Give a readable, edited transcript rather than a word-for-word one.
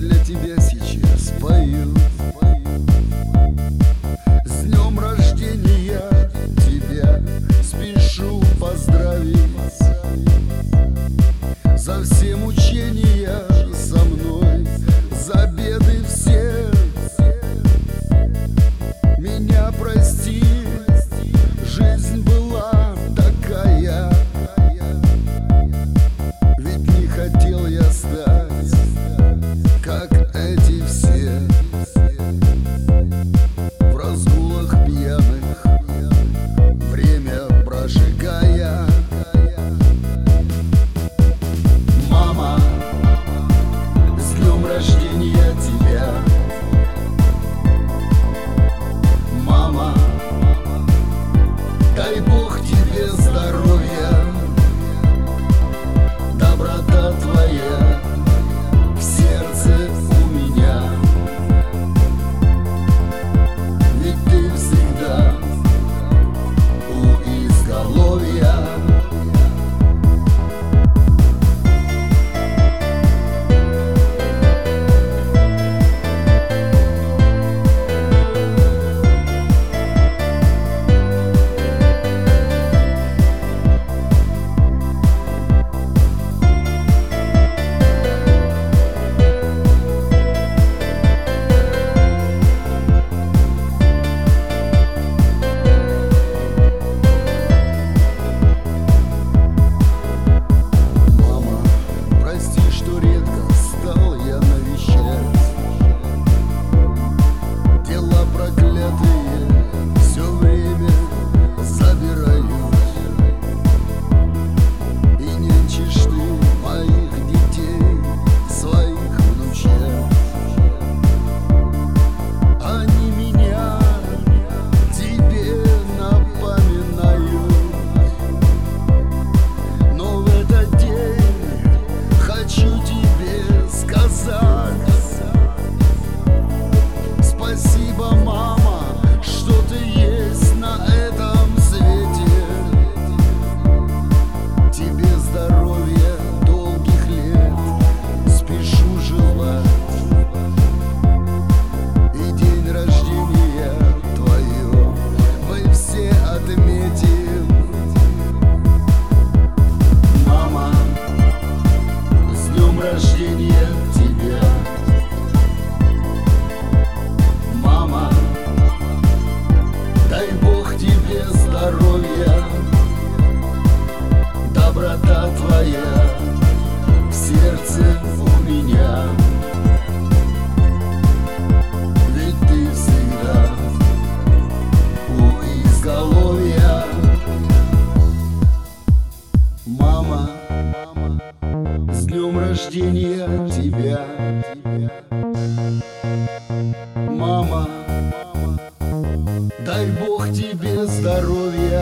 для тебя сейчас пою. С днем рождения тебя спешу поздравить. За все мучения со мной, за беды все меня прости. Жизнь была такая, ведь не хотел я стать, как эти все, в разгулах пьяных время прожигая. Мама, с днем рождения тебя. Мама, дай Бог тебе здоровья, доброта твоя в сердце у меня, ведь ты всегда у изголовья. Спасибо, мама, что ты есть на этом свете. Тебе здоровья, долгих лет спешу желать. И день рождения твое мы все отметим. Мама, с днем рождения тебя. Мама, дай Бог тебе здоровья, доброта твоя в сердце у меня, ведь ты всегда у изголовья. Мама, с днем рождения тебя. Мама, дай Бог тебе здоровья,